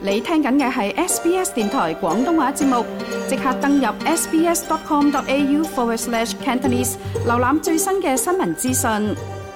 你聽緊嘅係 SBS 電台廣東話節目，即刻登入 sbs.com.au/Cantonese 瀏覽最新嘅新聞資訊。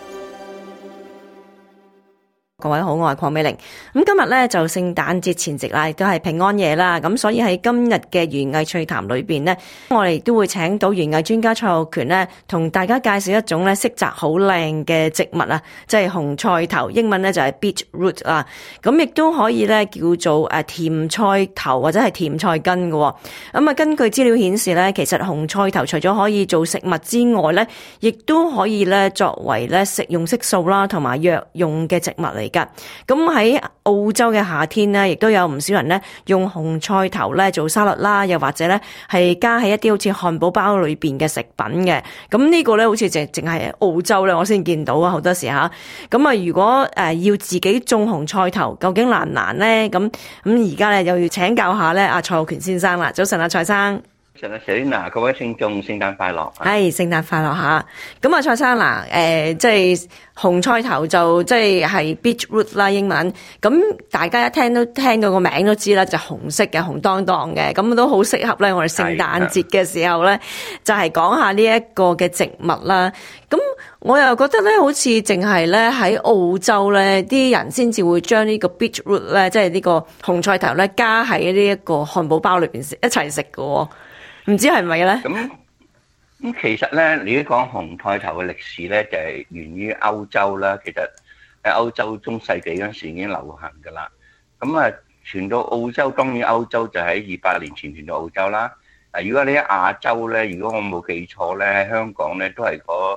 各位好，我係鄺美玲。咁今日咧就聖誕節前夕啦，亦都係平安夜啦。咁所以喺今日嘅園藝趣談裏邊呢，我哋都會請到園藝專家蔡浩權呢，同大家介紹一種咧色澤好靚嘅植物啊，即係紅菜頭，英文咧就係 beetroot 啊。咁亦都可以咧叫做甜菜頭或者係甜菜根嘅。咁啊，根據資料顯示咧，其實紅菜頭除咗可以做食物之外咧，亦都可以咧作為咧食用色素啦，同埋藥用嘅植物嚟。咁喺澳洲嘅夏天咧，亦都有唔少人咧用紅菜頭咧做沙律啦，又或者咧係加喺一啲好似漢堡包裏邊嘅食品嘅。咁呢個咧好似淨係澳洲咧，我先見到啊，好多時吓。咁啊，如果要自己種紅菜頭，究竟難唔難咧？咁而家咧又要請教下咧阿蔡浩權先生啦。早晨啊，蔡生。 早晨啊，Selina，各位聽眾，聖誕快樂！ 係聖誕快樂吓。咁啊，蔡生嗱，即係紅菜頭就即係 beetroot 啦，英文。咁大家一聽到個名都知啦，就紅色嘅，紅當當嘅，咁都好適合咧。我哋聖誕節嘅時候咧，就係講下呢一個嘅植物啦。咁我又覺得咧，好似淨係咧喺澳洲咧，啲人先至會將呢個 beetroot 咧，即係呢個紅菜頭咧，加喺呢一個漢堡包裏邊一齊食嘅。唔知係咪咧？ 咁其實咧，你講紅菜頭嘅歷史咧，就係源於歐洲啦。其實喺歐洲中世紀嗰陣時已經流行噶啦。咁啊，傳到澳洲，當然歐洲就喺200年前傳到澳洲啦。如果你喺亞洲咧，如果我冇記錯咧，喺香港咧都係嗰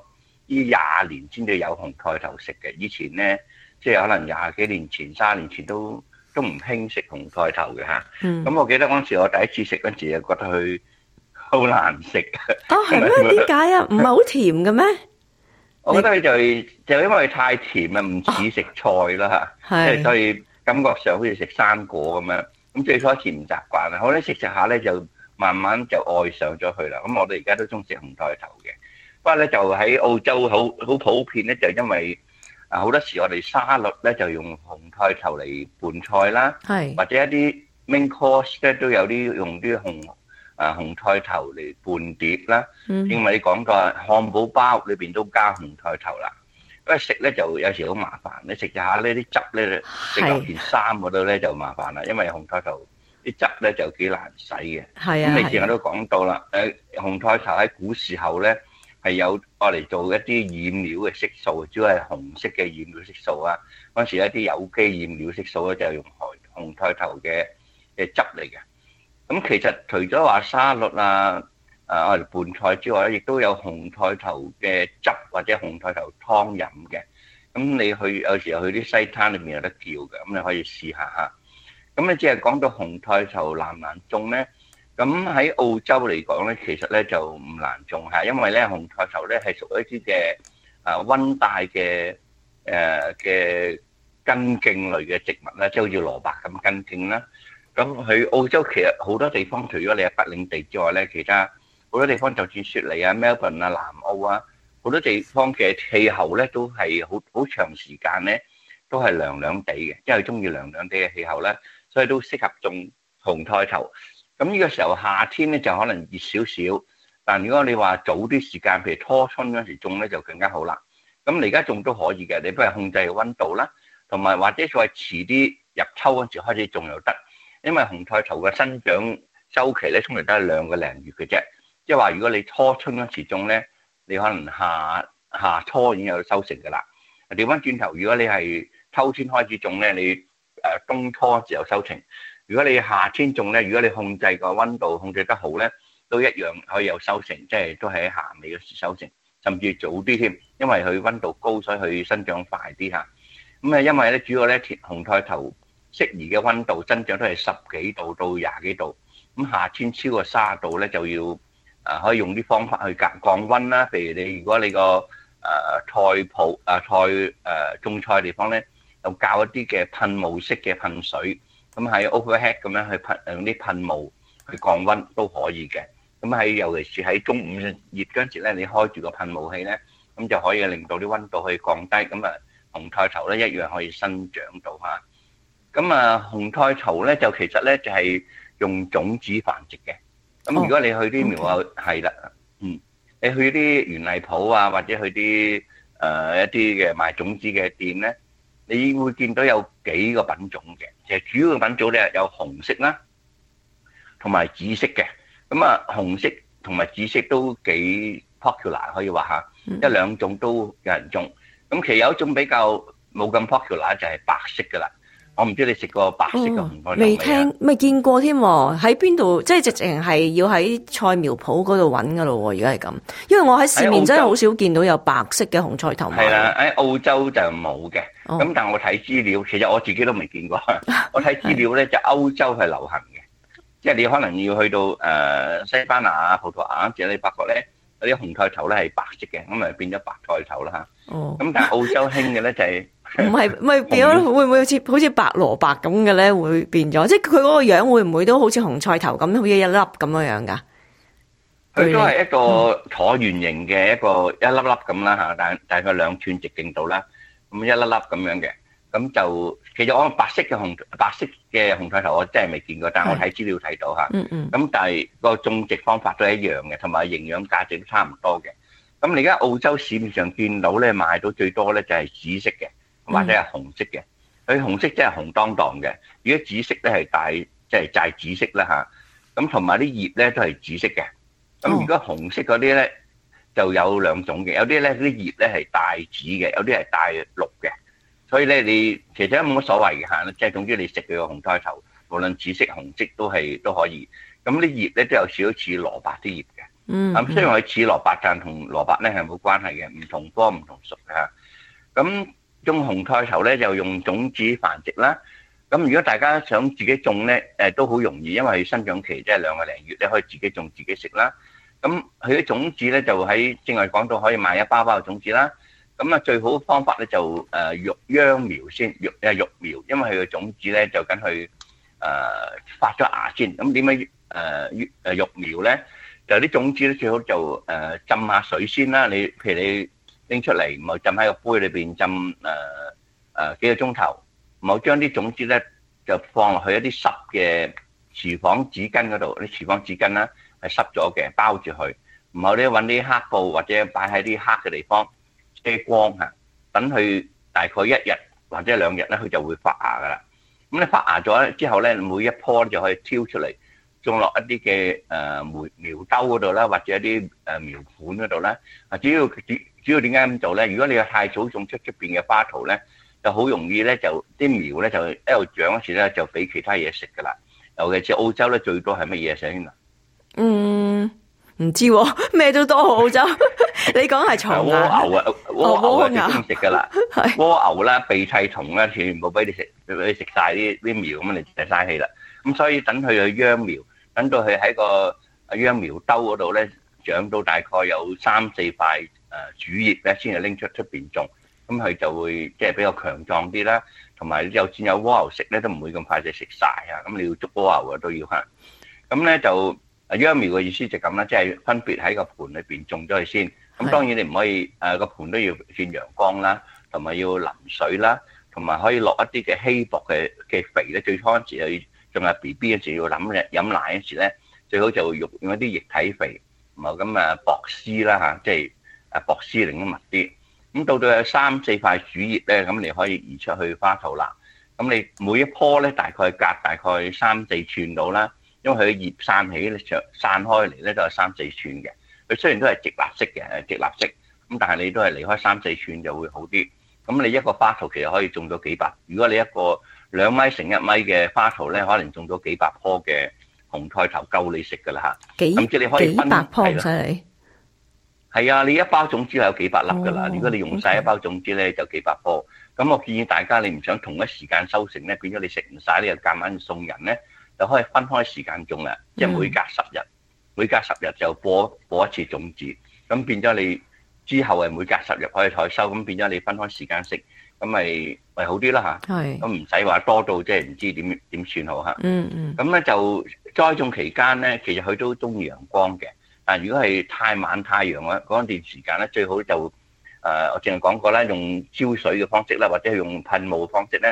20年先至有紅菜頭食嘅。以前咧，即係可能20幾年前、30年前都唔興食紅菜頭嘅嚇。咁我記得嗰陣時我第一次食嗰陣時，就覺得佢好難食哦，係咩？點解啊？唔係好甜嘅咩？ 我覺得佢就因為太甜啊，唔似食菜啦嚇，即係所以感覺上好似食生果咁樣。咁最初一次唔習慣啦，後來食下咧就慢慢就愛上咗佢啦。咁我哋而家都中意食紅菜頭嘅，不過咧就喺澳洲好普遍咧，就因為好多時我哋沙律咧就用紅菜頭嚟拌菜啦，或者一啲 main course 咧都有啲用啲紅菜頭嚟拌碟啦，因為你講過漢堡包裏邊都加紅菜頭啦，因為食咧就有時好麻煩，你食下呢啲汁咧食落件衫嗰度咧就麻煩啦，因為紅菜頭啲汁咧就幾難洗嘅。咁你之前都講到啦，紅菜頭喺古時候咧係有愛嚟做一啲染料嘅色素，主要係紅色嘅染料色素啊。嗰陣時一啲有機染料色素咧就係用紅菜頭嘅汁嚟嘅。咁其實除咗話沙律啊，我哋拌菜之外咧，亦都有紅菜頭嘅汁或者紅菜頭湯飲嘅。咁你有時候去啲西餐裏面有得叫嘅，咁你可以試下嚇。咁你只係講到紅菜頭難唔難種咧？咁喺澳洲嚟講咧，其實咧就唔難種嚇，因為咧紅菜頭咧係屬於一啲嘅溫帶嘅根莖類嘅植物啦，即係好似蘿蔔咁根莖啦。咁去澳洲其實好多地方，除咗你係北領地之外咧，其他好多地方就算雪梨啊、Melbourne 啊、南澳啊，好多地方嘅氣候咧都係好長時間咧都係涼涼地嘅，因為中意涼涼地嘅氣候咧，所以都適合種紅菜頭。咁呢個時候夏天咧就可能熱少少，但如果你話早啲時間，譬如初春嗰時種咧就更加好啦。咁你而家種都可以嘅，你不如控制溫度啦，同埋或者再遲啲入秋嗰時開始種又得。因為紅菜頭嘅生長周期咧，通常都係2個零月嘅啫。即係話，如果你初春嗰時種咧，你可能夏初已經有收成㗎啦。調翻轉頭，如果你係秋天開始種咧，你冬初嗰時有收成。如果你夏天種咧，如果你控制個溫度控制得好咧，都一樣可以有收成，即係都喺夏尾嗰時收成，甚至早啲添，因為佢溫度高，所以佢生長快啲嚇。咁因為咧主要咧紅菜頭適宜嘅溫度增長都係10幾度到20幾度，咁夏天超過30度咧就要可以用啲方法去降溫啦。譬如如果你個種菜地方咧，就較一啲嘅噴霧式嘅噴水，咁喺 overhead 咁樣去用啲噴霧去降溫都可以嘅。咁尤其是喺中午熱嗰陣時咧，你開住個噴霧器咧，咁就可以令到啲溫度去降低，咁紅菜頭咧一樣可以生長到嚇。 咁啊，紅菜頭咧就其實咧就係用種子繁殖嘅。咁如果你去啲苗啊，係啦，你去啲園藝鋪啊，或者去啲一啲嘅賣種子嘅店咧，你會見到有幾個品種嘅。其實主要嘅品種咧有紅色啦，同埋紫色嘅。咁啊，紅色同埋紫色都幾 popular 可以話嚇，一兩種都有人種。咁其實有一種比較冇咁 popular 就係白色㗎啦。我唔知你食過白色嘅紅菜頭未？ 未見過添喎，喺邊度？即係直情係要喺菜苗鋪嗰度揾㗎咯喎。如果係咁，因為我喺市面真係好少見到有白色嘅紅菜頭賣。 係啦，喺澳洲就冇嘅。咁但係我睇資料，其實我自己都未見過。我睇資料咧，就歐洲係流行嘅，即係你可能要去到西班牙啊、葡萄牙嗰陣，你發覺咧有啲紅菜頭咧係白色嘅，咁咪變咗白菜頭啦嚇。咁但係澳洲興嘅咧就係。 唔係變咗會唔會好似白蘿蔔咁嘅咧？會變咗，即係佢嗰個樣會唔會都好似紅菜頭咁，好似一粒咁樣㗎？ 佢都係一個橢圓形嘅一粒粒咁啦嚇，大概2寸直徑度啦，咁一粒粒咁樣嘅。咁就其實我白色嘅紅菜頭我真係未見過，但係我睇資料睇到嚇。咁但係個種植方法都係一樣嘅，同埋營養價值都差唔多嘅。咁你而家澳洲市面上見到咧買到最多咧就係紫色嘅。或者係紅色嘅，佢紅色即係紅當當嘅。如果紫色咧係大，即係大紫色啦嚇。咁同埋啲葉咧都係紫色嘅。咁如果紅色嗰啲咧就有兩種嘅，有啲咧啲葉咧係大紫嘅，有啲係大綠嘅。所以咧你其實都冇乜所謂嘅嚇，即係總之你食佢個紅菜頭，無論紫色紅色都可以。咁啲葉咧都有少少似蘿蔔啲葉嘅。咁雖然佢似蘿蔔，但同蘿蔔咧係冇關係嘅，唔同科唔同屬嘅嚇。咁種紅菜頭咧就用種子繁殖啦。咁如果大家想自己種咧，都好容易，因為生長期即係2個零月咧，可以自己種自己食啦。咁佢啲種子咧就喺正話講到可以買一包包嘅種子啦。咁啊最好方法咧就秧苗先，育苗，因為佢嘅種子咧就緊去發咗芽先。咁點樣育苗咧？就啲種子咧最好就浸下水先啦。譬如你拎出嚟，唔好浸喺個杯裏邊浸幾個鐘頭，唔好將啲種子咧就放落去一啲濕嘅廚房紙巾嗰度，啲廚房紙巾啦係濕咗嘅，包住佢，唔好咧揾啲黑布或者擺喺啲黑嘅地方遮光嚇，等佢大概1日或者2日咧，佢就會發芽噶啦。咁你發芽咗之後咧，每一棵就可以挑出嚟，種落一啲嘅苗兜嗰度啦，或者一啲苗盤嗰度啦。主要點解咁做咧？如果你太早種出邊嘅花圖咧，就好容易咧就啲苗咧就一路長嗰時咧就俾其他嘢食噶啦。尤其是澳洲咧最多係乜嘢先啊？ 唔知咩都多澳洲。你講係蟲啊？ 蝸牛啊，蝸牛係中食噶啦。蝸牛啦、鼻涕蟲啦，全部俾你食晒啲苗咁，你就嘥氣啦。咁所以等佢去秧苗，等到佢喺個秧苗兜嗰度咧長到大概有3-4塊主葉咧，先至拎出邊種。咁佢就會即係比較強壯啲啦，同埋就算有蝸牛食咧，都唔會咁快就食晒啊！咁你要捉蝸牛啊都要嚇。咁咧就秧苗嘅意思就咁啦，即係分別喺個盤裏邊種咗佢先。咁當然你唔可以個盤都要見陽光啦，同埋要淋水啦，同埋可以落一啲嘅稀薄嘅肥咧。最初嗰陣時去仲係 BB 嗰時要飲奶嗰時咧，最好就用一啲液體肥，唔係咁薄絲啦嚇，即係薄絲令得密啲。咁到有3-4塊主葉咧，咁你可以移出去花圖啦。咁你每一棵咧大概隔大概3-4寸到啦，因為佢嘅葉散起咧散開嚟咧都係3-4寸嘅。佢雖然都係直立式嘅，直立式咁，但係你都係離開3-4寸就會好啲。咁你一個花圖其實可以種到幾百。如果你一個2米乘1米嘅花圖咧，可能種到幾百棵嘅紅菜頭夠你食噶啦嚇。咁即係你可以分幾百棵犀利。 係啊，你一包種子係有幾百粒噶啦。如果你用晒一包種子咧，就幾百棵。咁我建議大家，你唔想同一時間收成咧，變咗你食唔晒，你又夾硬送人咧，就可以分開時間種啦。即係每隔10日就播一次種子，咁變咗你之後係每隔10日可以採收，咁變咗你分開時間食，咁咪好啲啦嚇。係。咁唔使話多到即係唔知點算好嚇。咁咧就栽種期間咧，其實佢都中意陽光嘅。但如果係太晚太陽嗰段時間咧，最好就我淨係講過啦，用澆水嘅方式啦，或者係用噴霧嘅方式咧，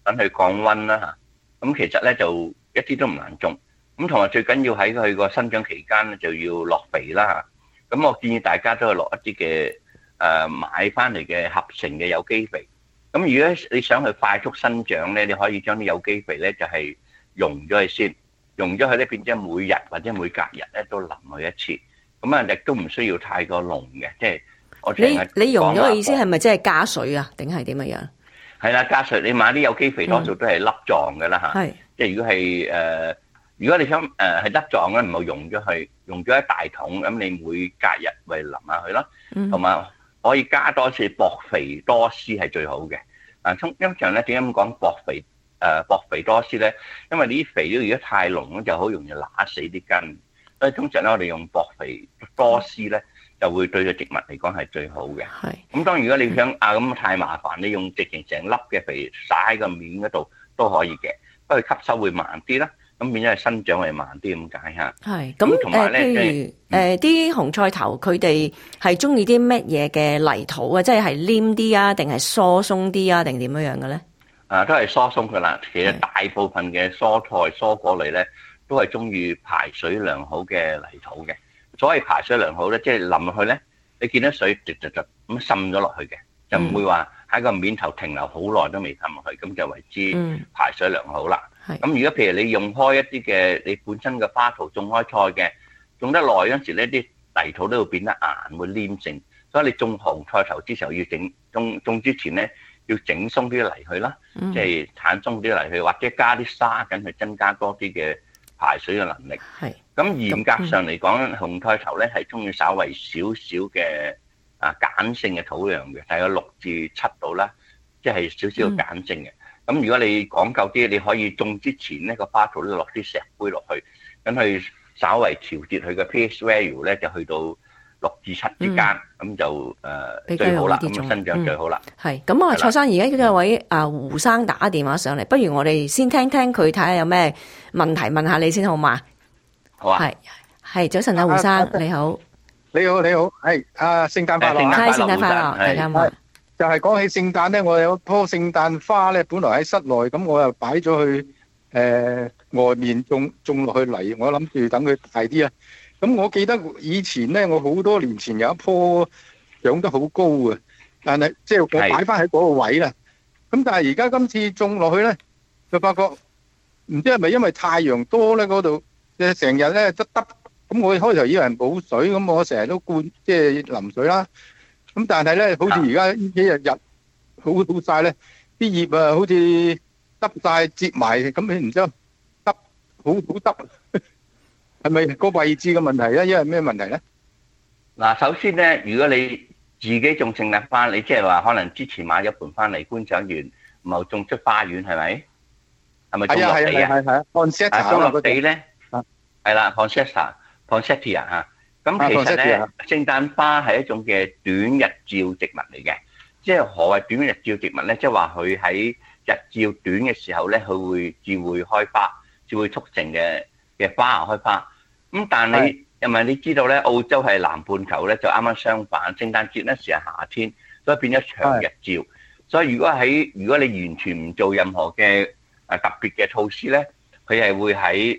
等佢降溫啦嚇。咁其實咧就一啲都唔難種。咁同埋最緊要喺佢個生長期間咧就要落肥啦嚇。咁我建議大家都係落一啲嘅買翻嚟嘅合成嘅有機肥。咁如果你想去快速生長咧，你可以將啲有機肥咧就係溶咗佢先，溶咗佢咧變咗每日或者每隔日咧都淋佢一次。咁啊亦都唔需要太過濃嘅，即係我你溶咗嘅意思係咪即係加水啊？定係點樣？ 係啦，加水。你買啲有機肥多數都係粒狀嘅啦嚇。係。即係如果你想係粒狀咧，唔好溶咗佢，溶咗一大桶，咁你每隔日咪淋下佢咯。同埋可以加多次薄肥多施係最好嘅。通常咧點解咁講薄肥多施咧？因為呢啲肥料如果太濃咧，就好容易揦死啲根。所以通常咧，我哋用薄肥多施咧，就會對個植物嚟講係最好嘅。係。咁當然如果你想咁太麻煩，你用直情成粒嘅肥撒喺個面嗰度都可以嘅，不過吸收會慢啲啦。咁變咗係生長係慢啲咁解嚇。係。咁同埋咧，譬如啲紅菜頭，佢哋係中意啲乜嘢嘅泥土啊？即係黏啲啊，定係疏鬆啲啊，定點樣樣嘅咧？都係疏鬆㗎啦。其實大部分嘅蔬菜蔬果類咧，都係中意排水良好嘅泥土嘅。所謂排水良好咧，即係淋落去咧，你見到水滴咁滲咗落去嘅，就唔會話喺個面頭停留好耐都未滲落去，咁就為之排水良好啦。咁如果譬如你用開一啲嘅你本身嘅花圃種開菜嘅，種得耐嗰陣時咧，啲泥土都會變得硬，會黏性。所以你種紅菜頭之時候要種之前咧，要整鬆啲泥去啦，即係鏟鬆啲泥去，或者加啲沙緊去增加多啲嘅排水嘅能力。係。咁嚴格上嚟講，紅菜頭咧係中意稍為少少嘅鹼性嘅土壤嘅，大概6至7度啦，即係少少嘅鹼性嘅。咁如果你講究啲，你可以種之前咧個花圃咧落啲石灰落去，咁去稍為調節佢嘅 pH value 咧，就去到6至7之間，咁就最好啦，咁生長最好啦。係。咁啊，蔡生而家有位胡生打電話上嚟，不如我哋先聽聽佢睇下有咩問題問下你先好嘛？好啊。係早晨啊，胡生你好。你好，係聖誕快樂。係聖誕快樂，大家好。就係講起聖誕咧，我有棵聖誕花咧，本來喺室內，咁我又擺咗去外面種落去泥，我諗住等佢大啲啊。咁我記得以前咧，我好多年前有一棵長得好高啊，但係即係我擺翻喺嗰個位啦。咁但係而家今次種落去咧，就發覺唔知係咪因為太陽多咧，嗰度成日咧得得，咁我開頭以為冇水，咁我成日都即係淋水啦。咁但係咧，好似而家呢幾日好曬咧，啲葉啊好似耷曬折埋，咁你唔知耷好耷，係咪個位置嘅問題咧？因為咩問題咧？嗱，首先咧，如果你自己種聖誕花，你即係話可能之前買咗盆翻嚟觀賞完，唔係種出花園係咪？係咪種落地啊？係啊 Poinsettia 種落地咧，係啦 Poinsettia 嚇。咁其實咧，聖誕花係一種嘅短日照植物嚟嘅。即係何謂短日照植物咧？即係話佢喺日照短嘅時候咧，佢至會開花，至會促成嘅花啊開花。咁但係因為你知道咧，澳洲係南半球咧，就啱啱相反。聖誕節咧時係夏天，所以變咗長日照。所以如果你完全唔做任何嘅特別嘅措施咧，佢係會喺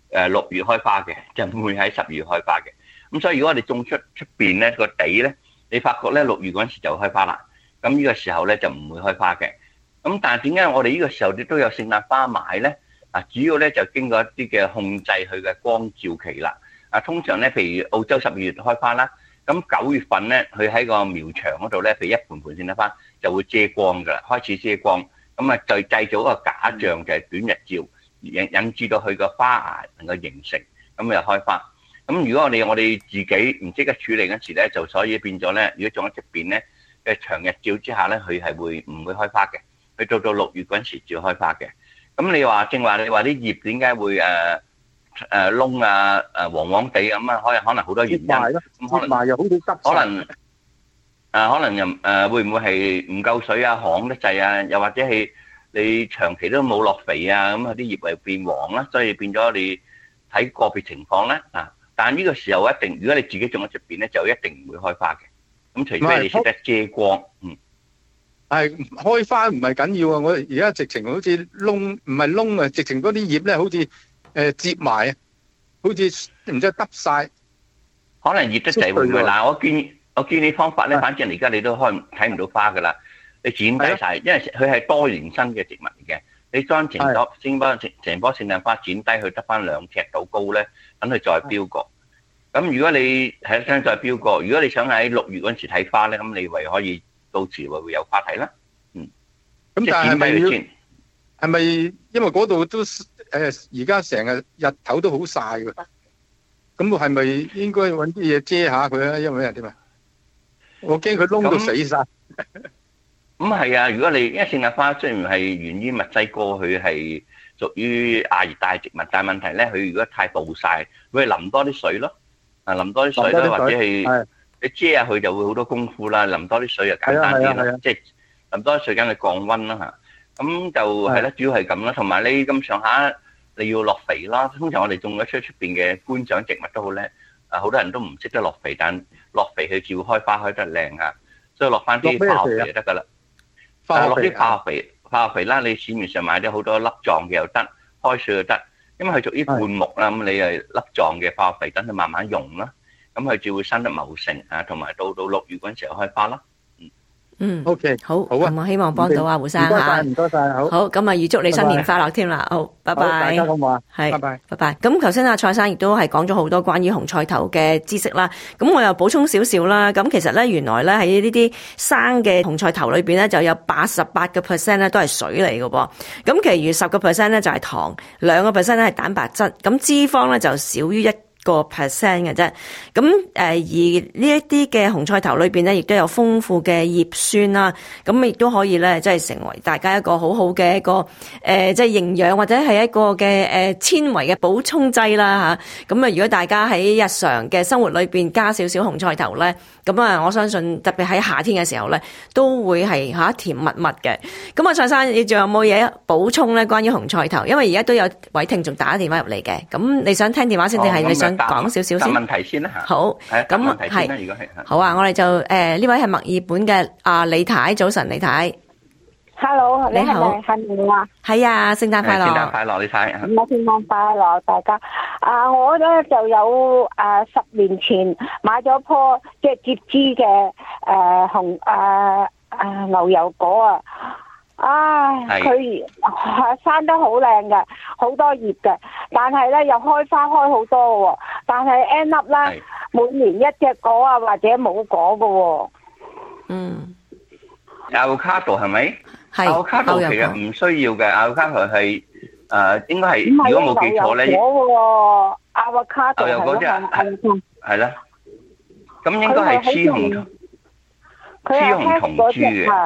6月開花嘅，就唔會喺12月開花嘅。咁所以如果我哋種出邊咧個地咧，你發覺咧6月嗰陣時就開花啦。咁呢個時候咧就唔會開花嘅。咁但係點解我哋呢個時候亦都有聖誕花買咧？主要咧就經過一啲嘅控制佢嘅光照期啦。通常咧，譬如澳洲12月開花啦，咁9月份咧，佢喺個苗場嗰度咧，譬如一盆盆聖誕花就會遮光噶啦，開始遮光。咁就製造一個假象，就係短日照，引致到佢個花芽能夠形成，咁就開花。咁如果我哋自己唔識得處理嗰時咧，就所以變咗咧，如果種喺出邊咧嘅長日照之下咧，佢係唔會開花嘅。佢到6月嗰陣時就開花嘅。咁你話正話，你話啲葉點解會燶啊黃黃地咁啊？可能好多原因。咁可能又好似濕。可能又會唔會係唔夠水啊、旱得滯啊？又或者係你長期都冇落肥啊？咁啲葉係變黃啦，所以變咗你睇個別情況咧但呢個時候一定，如果你自己種喺出邊咧，就一定唔會開花嘅。咁除非你識得遮光， 係開花唔係緊要啊！我而家直情好似窿，唔係窿啊，直情嗰啲葉咧好似接埋啊，好似唔知耷晒。 可能熱得滯會唔會？嗱，我建議方法咧，反正而家你都睇唔到花噶啦，你剪低晒，因為佢係多年生嘅植物嚟嘅。你將成棵聖誕花剪低，佢得翻2尺到高咧，等佢再標過。咁如果你係想再標過，如果你想喺6月嗰陣時睇花咧，咁你唯可以到時會有花睇啦。 咁但係咪因為嗰度都而家成日頭都好曬㗎？咁係咪應該揾啲嘢遮下佢啊？因為點啊？我驚佢窿到死晒。 咁係啊！如果你因為聖誕花雖然係源於墨西哥，佢係屬於亞熱帶植物，但係問題咧，佢如果太暴曬，會淋多啲水咯。淋多啲水啦，或者係你遮下佢就會好多功夫啦。淋多啲水就簡單啲啦，即係淋多啲水梗係降溫啦嚇。咁就係啦，主要係咁啦。同埋你咁上下你要落肥啦。通常我哋種咗出邊嘅觀賞植物都好叻，好多人都唔識得落肥，但落肥佢照開花開得靚嚇，所以落翻啲化學肥就得㗎啦。落啲化學肥啦，你市面上買啲好多粒狀嘅又得，開水又得，因為佢屬於灌木啦，咁你係粒狀嘅化學肥，等佢慢慢溶啦，咁佢就會生得茂盛啊，同埋到6月嗰陣時候開花啦。 OK， 好啊， 咁我希望幫到阿胡生嚇， 唔該晒，好。 好，咁啊預祝你新年快樂添啦，好，拜拜。 大家好唔好啊？ 係， 拜拜， 拜拜。咁頭先阿蔡生亦都係講咗好多關於紅菜頭嘅知識啦。咁我又補充少少啦。咁其實咧，原來咧喺呢啲生嘅紅菜頭裏邊咧，就有88%咧都係水嚟嘅噃。咁其餘10%咧就係糖，2%咧係蛋白質。咁脂肪咧就少於1%嘅啫，咁而呢一啲嘅紅菜頭裏邊咧，亦都有豐富嘅葉酸啦，咁亦都可以咧，即係成為大家一個好好嘅一個即係營養或者係一個嘅纖維嘅補充劑啦嚇。咁啊，如果大家喺日常嘅生活裏邊加少少紅菜頭咧，咁啊，我相信特別喺夏天嘅時候咧，都會係甜蜜蜜嘅。咁啊，蔡生，你仲有冇嘢補充咧？關於紅菜頭，因為而家都有位聽眾打電話入嚟嘅，咁你想聽電話先定係你想講少少先？ 問題先啦嚇。好， 咁係。如果係好啊，我哋就呢位係墨爾本嘅李太，早晨李太。 Hello， 你好， 係咪啊？ 係啊，聖誕快樂！ 聖誕快樂，李太。 聖誕快樂，大家。我咧就有10年前買咗棵即係接枝嘅紅牛油果啊！佢生得好靚嘅，好多葉嘅，但係咧又開花開好多喎，但係 end up 啦，每年一隻果啊，或者冇果嘅喎。 avocado 係咪？ 係。 avocado 其實唔需要嘅，avocado係應該係如果冇記錯咧。 avocado 牛油果係啦，咁應該係雌雄同株嘅。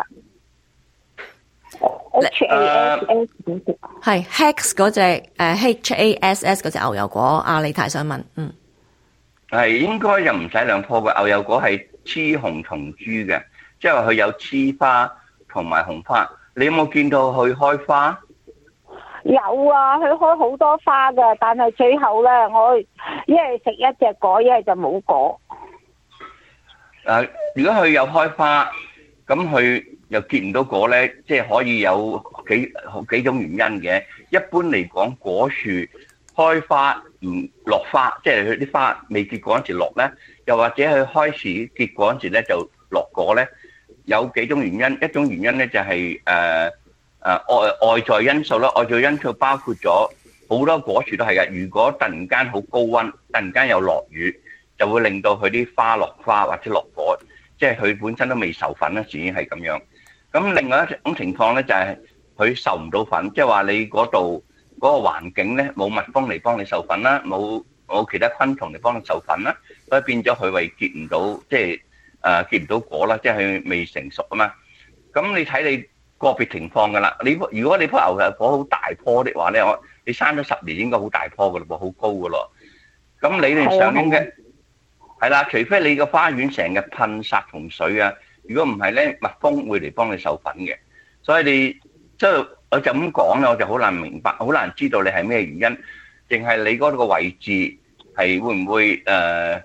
係 Hex 嗰隻HASS 嗰隻牛油果，李太想問， 係應該又唔使兩棵嘅，牛油果係雌雄同株嘅，即係話佢有雌花同埋紅花。你有冇見到佢開花？ 有啊，佢開好多花㗎，但係最後咧，我一係食一隻果，一係就冇果。 如果佢有開花，咁佢又結唔到果咧，即係可以有幾種原因嘅。一般嚟講，果樹開花唔落花，即係佢啲花未結果嗰時落咧，又或者佢開始結果嗰時咧就落果咧，有幾種原因。一種原因咧就係外在因素啦。外在因素包括咗好多果樹都係嘅。如果突然間好高溫，突然間有落雨，就會令到佢啲花落花或者落果，即係佢本身都未授粉咧，已經係咁樣。咁另外一種情況咧就係佢授唔到粉，即係話你嗰度嗰個環境咧冇蜜蜂嚟幫你授粉啦，冇其他昆蟲嚟幫你授粉啦，所以變咗佢為結唔到，即係結唔到果啦，即係佢未成熟啊嘛。咁你睇你個別情況噶啦。如果你棵牛油果好大棵的話咧，你生咗10年應該好大棵噶咯，好高噶咯。咁理論上應該係啦，除非你個花園成日噴殺蟲水啊。如果唔係咧，蜜蜂會嚟幫你授粉嘅。所以你即係我就咁講咧，我就好難明白，好難知道你係咩原因，定係你嗰個位置係會唔會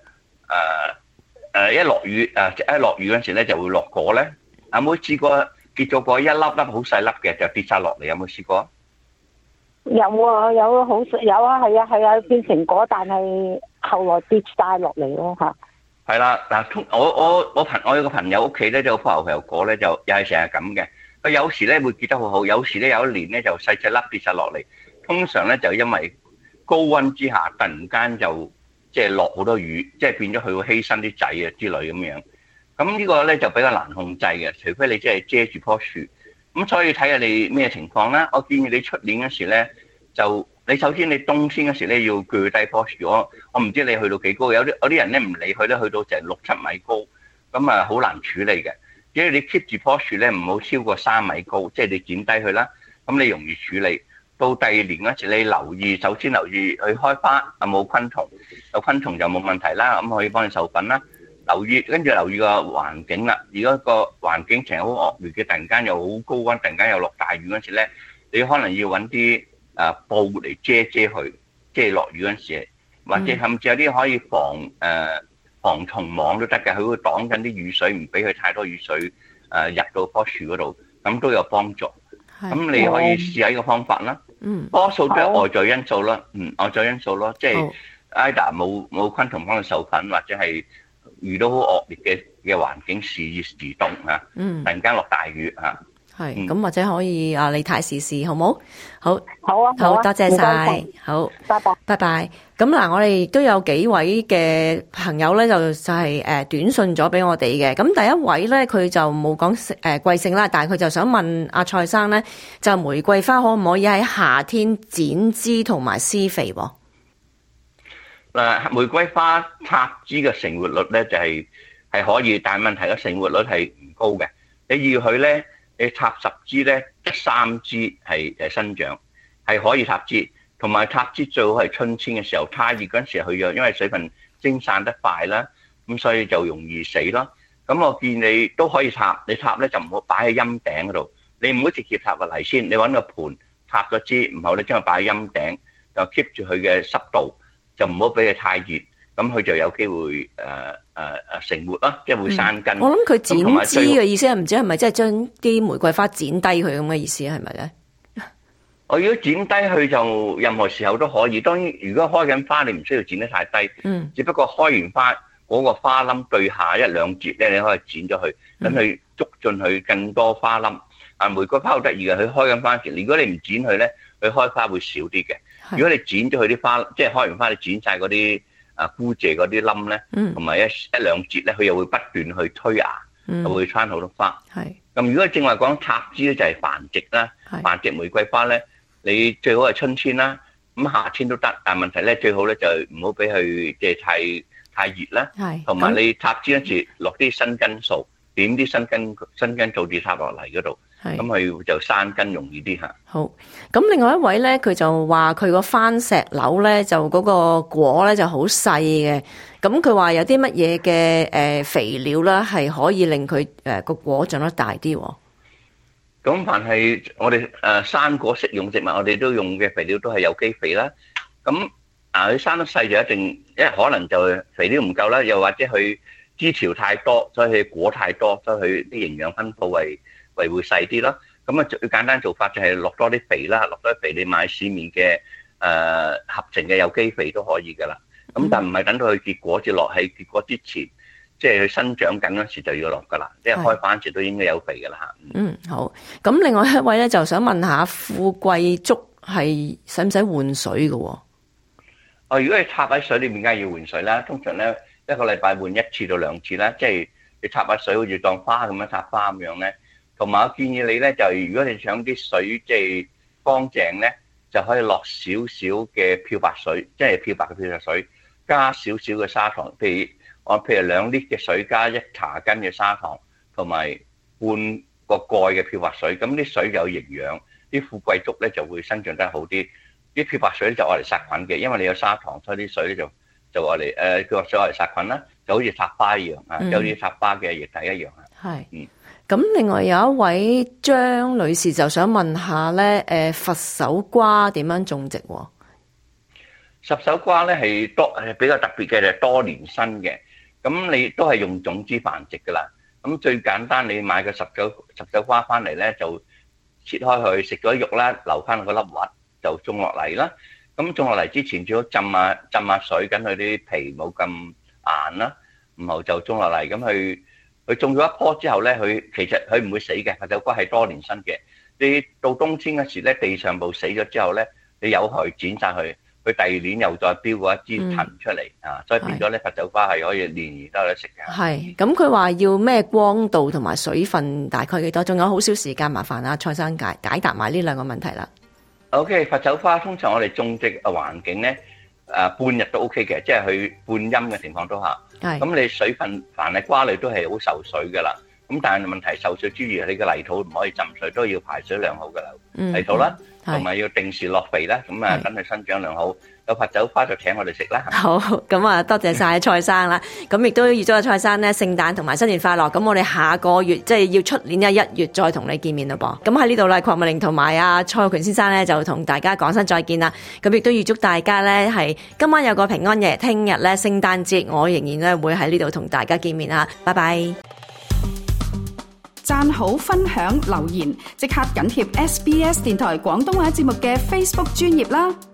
一落雨一落雨嗰陣時咧就會落果咧？每次個結咗果一粒粒好細粒嘅就跌晒落嚟，有冇試過？ 有啊，有好有啊，係啊，變成果，但係後來跌晒落嚟咯嚇。 係啦，嗱，我有個朋友屋企咧，就有牛油果咧，就又係成日咁嘅。佢有時咧會結得好好，有時咧有一年咧就細細粒跌晒落嚟。通常咧就因為高溫之下，突然間就即係落好多雨，即係變咗佢會犧牲啲仔啊之類咁樣。咁呢個咧就比較難控制嘅，除非你即係遮住棵樹。咁所以睇下你咩情況啦。我建議你出年嗰時咧，就你首先你冬天嗰時咧要鋸低棵樹。我唔知你去到幾高，有啲人咧唔理佢咧，去到成6-7米高，咁啊好難處理嘅。因為你 keep 住棵樹咧，唔好超過3米高，即係你剪低佢啦。咁你容易處理。到第二年嗰時，你首先留意去開花有冇昆蟲，有昆蟲就冇問題啦。咁可以幫你授粉啦。跟住留意個環境啦。如果個環境成日好惡劣嘅，突然間又好高溫，突然間又落大雨嗰時咧，你可能要揾啲布嚟遮佢，即係落雨嗰時，或者甚至有啲可以防蟲網都得嘅，佢會擋緊啲雨水，唔俾佢太多雨水入到棵樹嗰度，咁都有幫助。咁你可以試下呢個方法啦。多數都係外在因素啦，外在因素咯，即係 either 冇昆蟲幫佢授粉，或者係遇到好惡劣嘅環境，時熱時凍嚇，突然間落大雨嚇。 係咁，或者可以你睇試試，好冇？好啊， 好多謝晒，好，拜拜。咁嗱，我哋都有幾位嘅朋友咧，就係短信咗俾我哋嘅。咁第一位咧，佢就冇講貴姓啦，但係佢就想問阿蔡生咧，就玫瑰花可唔可以喺夏天剪枝同埋施肥？ 嗱，玫瑰花插枝嘅成活率咧就係可以，但係問題嘅成活率係唔高嘅。你要佢咧，你插10枝咧，得3枝係生長，係可以插枝。同埋插枝最好係春天嘅時候，太熱嗰陣時去養，因為水分蒸散得快啦，咁所以就容易死咯。咁我建議你都可以插，你插咧就唔好擺喺陰頂嗰度，你唔好直接插落嚟先，你揾個盤插咗枝，唔好你將佢擺喺陰頂，就 keep 住佢嘅濕度，就唔好俾佢太熱，咁佢就有機會成活啦，即係會生根。 我諗佢剪枝嘅意思係唔知係咪即係將啲玫瑰花剪低佢咁嘅意思係咪咧？ 我如果剪低佢就任何時候都可以，當然如果開緊花你唔需要剪得太低，只不過開完花嗰個花冧對下1-2節咧，你可以剪咗佢，等佢捉進去更多花冧。玫瑰花好得意嘅，佢開緊花時，如果你唔剪佢咧，佢開花會少啲嘅。如果你剪咗佢啲花，即係開完花你剪晒嗰啲枯謝嗰啲冧咧，同埋1-2節咧，佢又會不斷去推芽，就會生好多花。咁如果正話講插枝咧，就係繁殖啦，繁殖玫瑰花咧。你最好係春天啦，咁夏天都得，但係問題咧最好咧就唔好俾佢即係太熱啦，同埋你插枝嗰時落啲生根素，點啲生根素啲插落嚟嗰度，咁佢就生根容易啲嚇。 好，咁另外一位咧，佢就話佢個番石榴咧就嗰個果咧就好細嘅，咁佢話有啲乜嘢嘅肥料啦係可以令佢個果長得大啲喎。 咁凡係我哋生果食用植物，我哋都用嘅肥料都係有機肥啦。咁佢生得細就一定，因為可能就肥料唔夠啦，又或者佢枝條太多，所以佢果太多，所以佢啲營養分布會細啲咯。咁啊最簡單做法就係落多啲肥啦，落多啲肥你買市面嘅合成嘅有機肥都可以噶啦。咁但唔係等到佢結果至落，喺結果之前。即係佢生長緊嗰時就要落噶啦，即係開花時都應該有肥噶啦嚇。 好。咁另外一位咧就想問下富貴竹係使唔使換水嘅喎？ 如果你插喺水裏面，梗係要換水啦。通常咧1個禮拜換1次到2次啦，即係你插喺水好似當花咁樣插花咁樣咧。同埋我建議你咧，就如果你想啲水即係乾淨咧，就可以落少少嘅漂白水，即係漂白嘅漂白水，加少少嘅砂糖，譬如2 lit 嘅水加1茶羹嘅砂糖，同埋半個蓋嘅漂白水，咁啲水有營養，啲富貴竹咧就會生長得好啲。啲漂白水咧就愛嚟殺菌嘅，因為你有砂糖，所以啲水咧就愛嚟漂白水愛嚟殺菌啦，就好似插花一樣啊，有啲插花嘅液體一樣啊。 係。咁另外有一位張女士就想問下咧，佛手瓜點樣種植喎？ 佛手瓜咧係比較特別嘅，就係多年生嘅。咁你都係用種子繁殖噶啦， 咁最簡單，你買個十九花翻嚟咧，就切開佢，食咗肉啦，留翻個粒核就種落嚟啦。咁種落嚟之前最好浸下水，等佢啲皮冇咁硬啦，然後就種落嚟。咁佢種咗一棵之後咧，其實佢唔會死嘅，佛手瓜係多年生嘅。你到冬天嗰時咧，地上部死咗之後咧，你有佢剪晒佢，佢第二年又再飆過一支藤出嚟啊！所以變咗咧，佛手瓜係可以年年都有得食嘅。 係咁，佢話要咩光度同埋水分大概幾多？仲有好少時間，麻煩啊蔡生解答埋呢兩個問題啦。 OK， 佛手花通常我哋種植嘅環境咧，半日都 OK 嘅，即係佢半陰嘅情況都下。係。咁你水分，凡係瓜類都係好受水㗎啦。咁但係問題受水之餘，你嘅泥土唔可以浸水，都要排水良好嘅泥土啦，同埋要定時落肥啦，咁啊等佢生長良好。有佛手花就請我哋食啦。 好，咁啊多謝晒蔡生啦。咁亦都預祝蔡生咧聖誕同埋新年快樂。咁我哋下個月即係要出年嘅1月再同你見面咯噃。咁喺呢度啦，鄺美玲同埋阿蔡浩權先生咧就同大家講聲再見啦。咁亦都預祝大家咧係今晚有個平安夜，聽日咧聖誕節我仍然咧會喺呢度同大家見面啊。拜拜。 讚好、分享、留言，即刻緊貼SBS 電台廣東話節目嘅 Facebook 專頁啦！